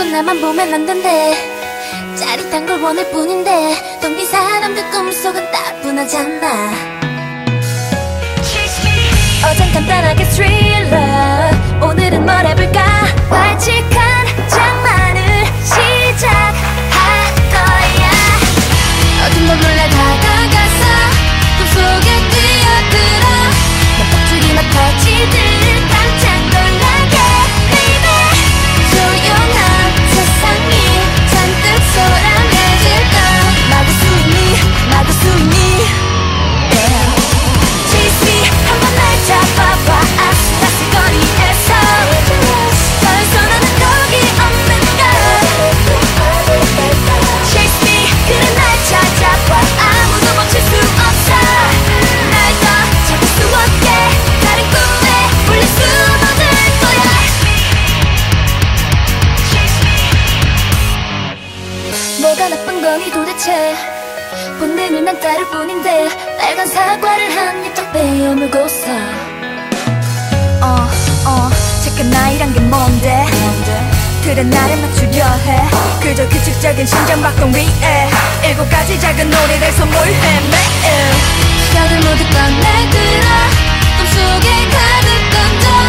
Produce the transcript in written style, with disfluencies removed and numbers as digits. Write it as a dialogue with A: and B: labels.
A: 나만 보면 안 된대. 짜릿한 걸 원할 뿐인데 텅빈 사람들 꿈속은 따분하잖아. 어젠 간단하게 스릴러, 오늘은 뭘 해볼까? 발칙한 장난을 시작할 거야. 어둠 못 몰래 다가가서 꿈속에 뛰어들어. 내 뻑줄이 막 터지듯 깜짝 놀라게 baby. 조용한 세상이 잔뜩 소란해질까. 마구 숨이 Chase me, 한번 날 잡아봐. 아슬아슬 거리에서 벌써 너는 거기 없는가. Chase me, 그래 날 찾아봐. 아무도 멈출 수 없어. 날 더 잡을 수 없게 다른 꿈에 울릴 숨어들 거야. 뭐가 나쁜 거니 도대체. 본능은 난 따를 뿐인데 빨간 사과를 한 입 딱 베어물고서 잠깐 나이란 게 뭔데. 그래 나를 맞추려 해. 그저 규칙적인 심장박동 위에 7가지 작은 놀이를 선물해 매일. 시야들 모두 꺼내 들어. 꿈속에 가득 던져.